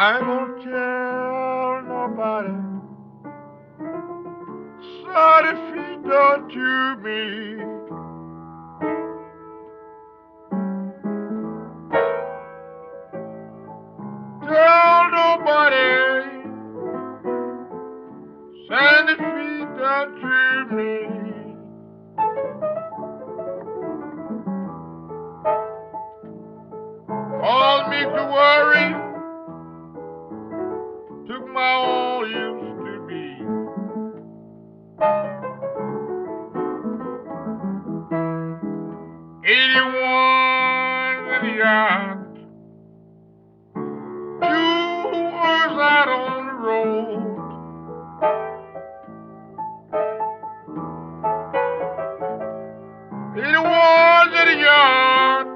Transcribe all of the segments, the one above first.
I won't tell nobody. Sorry if he done to me. Tell nobody. Sandy feet done to me. Caused me to worry. Took my all used to be. 81 in the yacht. 2 was out on the road. It was in the yacht.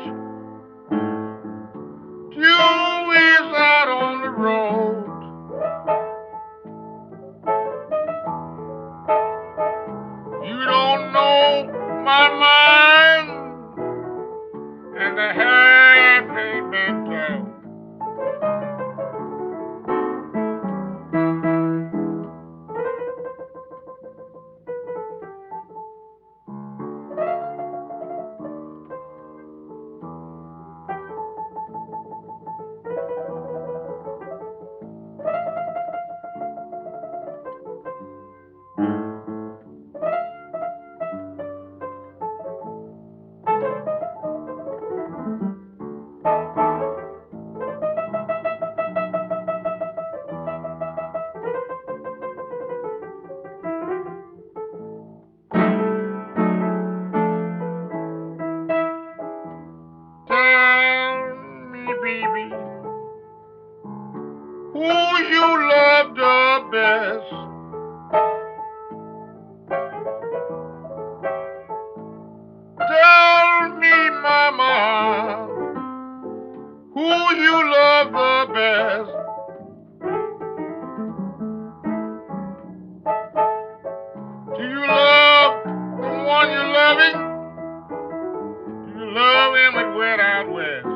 2 is out on the road. You don't know my mind, and the half ain't been told. Tell me, baby, who you love the best. Tell me, mama, who you love the best. Do you love the one you're loving? Do you love him and went out west?